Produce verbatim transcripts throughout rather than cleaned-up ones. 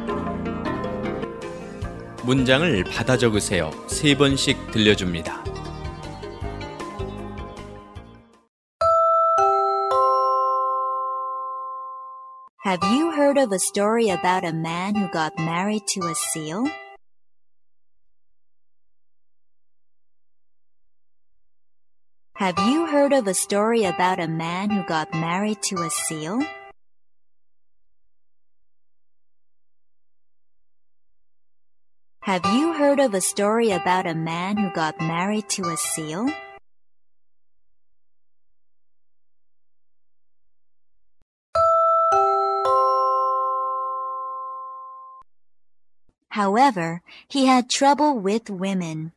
문장을 받아 적으세요. 세 번씩 들려줍니다. Have you heard of a story about a man who got married to a seal? Have you heard of a story about a man who got married to a seal? Have you heard of a story about a man who got married to a seal? However, he had trouble with women.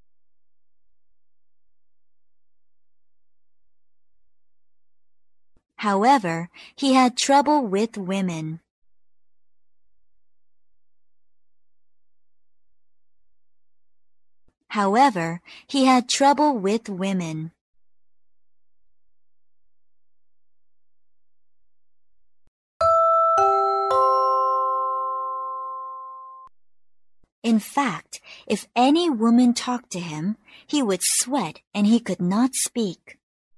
However, he had trouble with women. However, he had trouble with women. In fact, if any woman talked to him, he would sweat and he could not speak.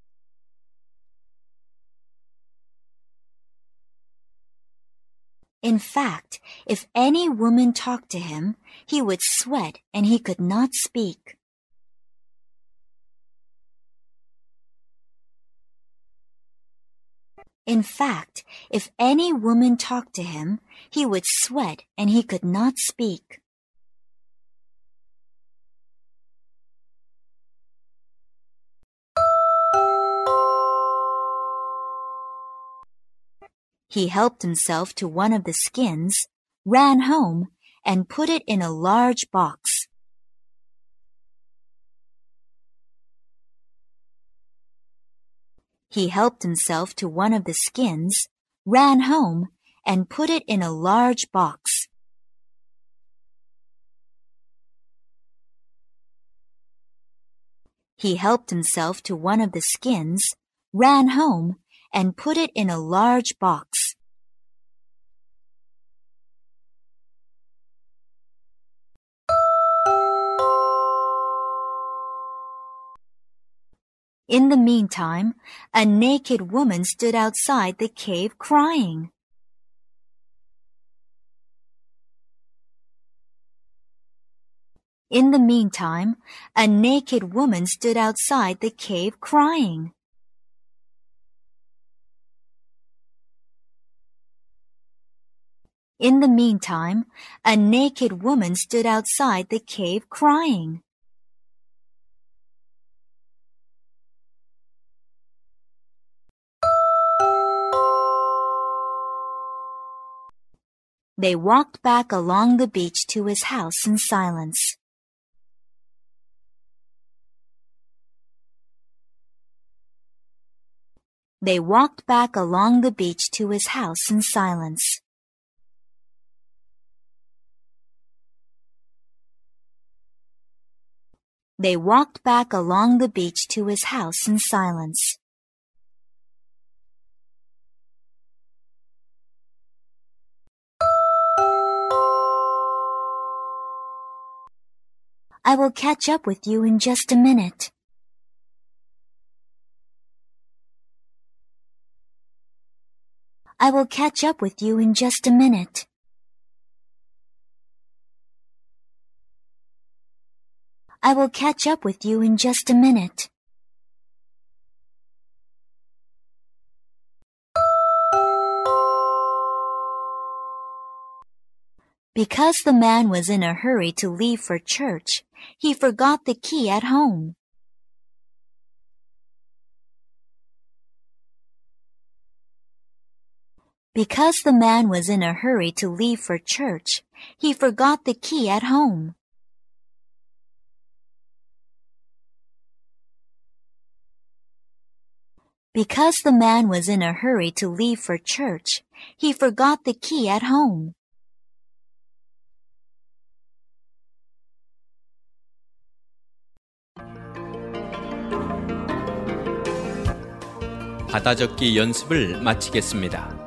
In fact, if any woman talked to him, he would sweat and he could not speak. In fact, if any woman talked to him, he would sweat and he could not speak. He helped himself to one of the skins, ran home, and put it in a large box. He helped himself to one of the skins, ran home, and put it in a large box. He helped himself to one of the skins, ran home, and put it in a large box. In the meantime, a naked woman stood outside the cave crying. In the meantime, a naked woman stood outside the cave crying. In the meantime, a naked woman stood outside the cave crying. They walked back along the beach to his house in silence. They walked back along the beach to his house in silence. They walked back along the beach to his house in silence. I will catch up with you in just a minute. I will catch up with you in just a minute. I will catch up with you in just a minute. Because the man was in a hurry to leave for church, he forgot the key at home. Because the man was in a hurry to leave for church, he forgot the key at home. Because the man was in a hurry to leave for church, he forgot the key at home. 받아적기 연습을 마치겠습니다.